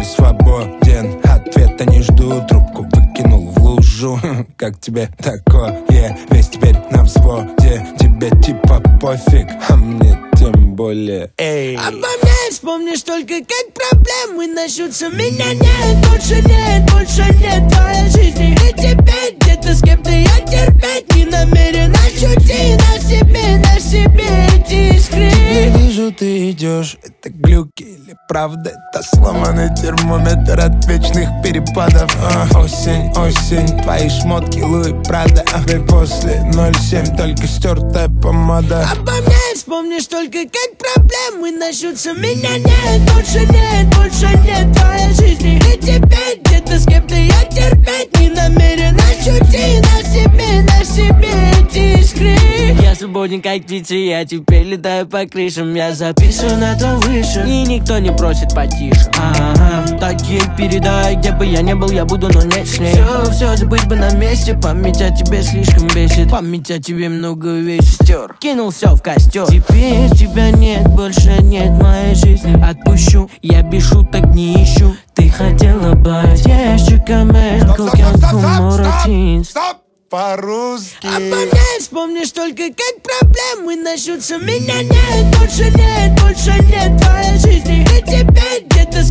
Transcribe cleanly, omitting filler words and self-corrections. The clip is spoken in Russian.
свободен, ответа не жду. Трубку выкинул в лужу. Как тебе такое? Весь теперь на взводе. Тебе типа пофиг, а мне тем более. Эй. Обо мне вспомнишь только как проблемы начнутся. Меня нет, больше нет твоей жизни. И теперь где-то с кем-то я терпеть не намерен. Ощути на себе эти искры. Я вижу, ты идешь, это глюки или правда? Это сломанный термометр от вечных перепадов. Осень, твои шмотки Луи Прада. И после 07 только стертая помада. Обо мне вспомнишь только как проблемы начнутся. Меня нет, больше нет твоей жизни. И теперь где-то с кем-то я терпеть не намерен. Ощути на себе эти искры. Я свободен как птица, я теперь летаю по крышам. Я записан на то выше, и никто не просит потише. Так ей передай, где бы я не был, я буду, но не с ней. Все забыть бы на месте, память о тебе слишком бесит. Память о тебе много вещей стер, кинул все в костер. Теперь тебя нет, больше нет моей жизни. Отпущу, я без шуток не ищу. Ты хотела быть ящиками, Стоп! По-русски. Обо мне вспомнишь только как проблемы начнутся. Меня нет, больше нет твоей жизни. И теперь где-то